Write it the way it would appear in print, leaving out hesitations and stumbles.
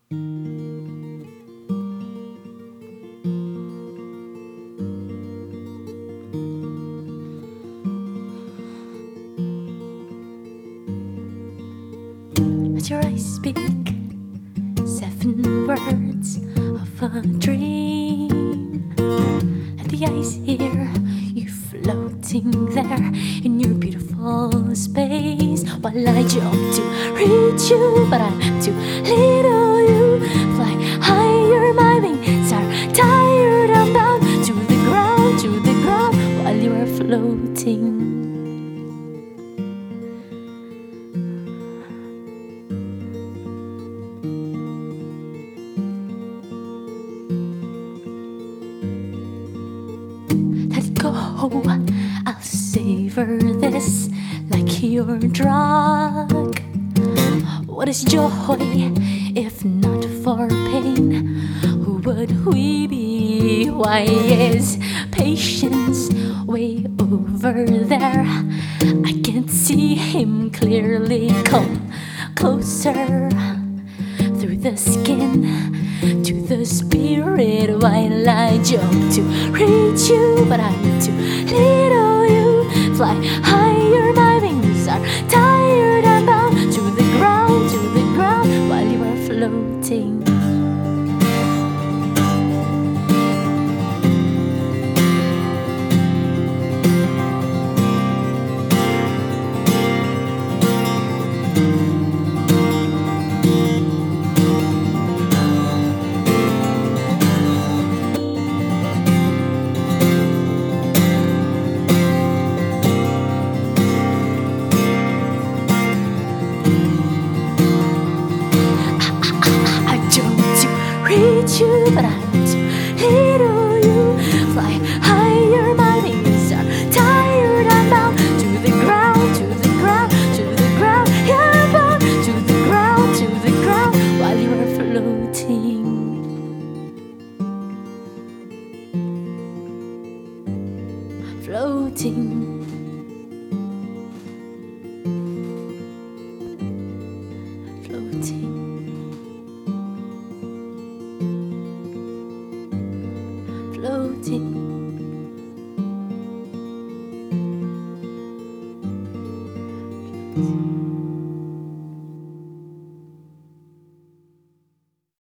As your eyes speak 7 words of a dream, let the eyes hear you floating there in your beautiful space, while I jump to reach you, but I'm too little. You fly higher, my wings are tired. I'm bound to the ground, while you are floating. Let it go, I'll savor this like your drug. What is joy if not for pain? Who would we be? Why is patience way over there? I can't see him clearly. Come closer through the skin to the spirit, while I jump to reach you, but I'm too little. You fly higher, my wings are tired. I'm bound to the ground, while you are floating. Reach you, but I'm too little. You fly higher, my wings are tired. I'm bound to the ground, yeah, I'm bound to the ground, while you are floating. Floating. Floating.